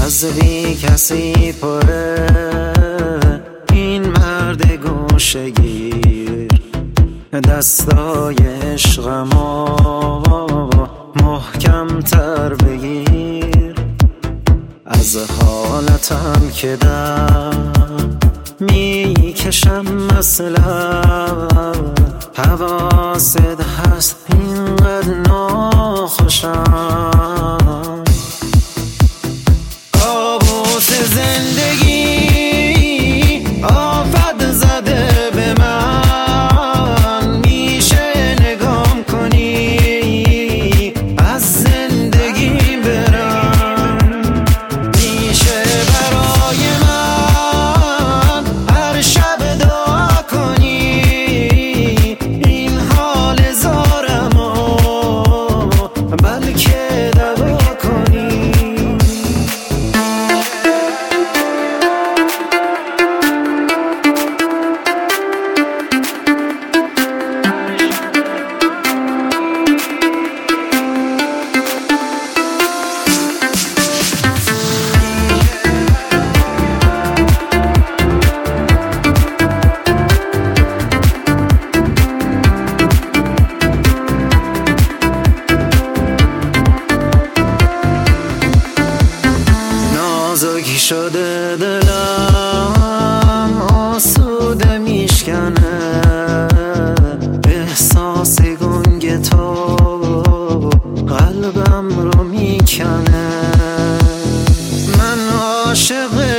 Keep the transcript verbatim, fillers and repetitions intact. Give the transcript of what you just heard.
از بی کسی پره این مرد گوشگیر، دستای عشقمو محکم تر بگیر. از حالتم که در میکشم مثلا حواست هست اینقدر ناخوشم. کابوس زندگی آفت زده به من، میشه نگام کنی از زندگی برم. میشه برای من هر شب دعا کنی این حال زارمو بلکه دوا کنی. نازکی شده دلم آسوده میشکنه، احساس گنگ تو قلبم رو میکنه. من عاشق